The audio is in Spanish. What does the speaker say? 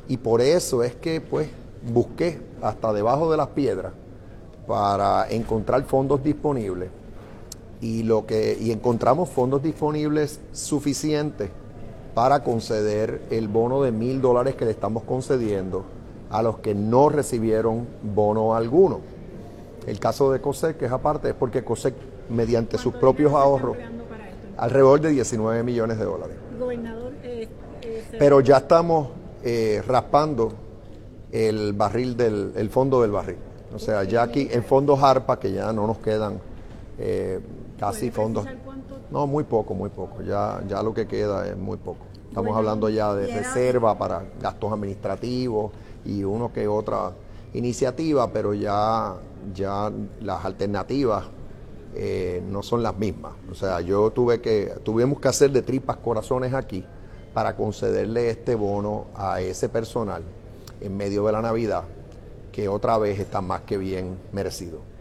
Y por eso es que pues busqué hasta debajo de las piedras para encontrar fondos disponibles y encontramos fondos disponibles suficientes para conceder el bono de $1,000 que le estamos concediendo a los que no recibieron bono alguno. El caso de COSEC, que es aparte, es porque COSEC, mediante sus propios ahorros, alrededor de $19 millones. Gobernador, pero ya estamos raspando el barril el fondo del barril. O sea, ya aquí en fondos ARPA, que ya no nos quedan casi fondos. No, muy poco, muy poco. Ya lo que queda es muy poco. Estamos hablando ya de reserva para gastos administrativos y uno que otra iniciativa, pero ya las alternativas no son las mismas. O sea, tuvimos que hacer de tripas corazones aquí para concederle este bono a ese personal en medio de la Navidad, que otra vez está más que bien merecido.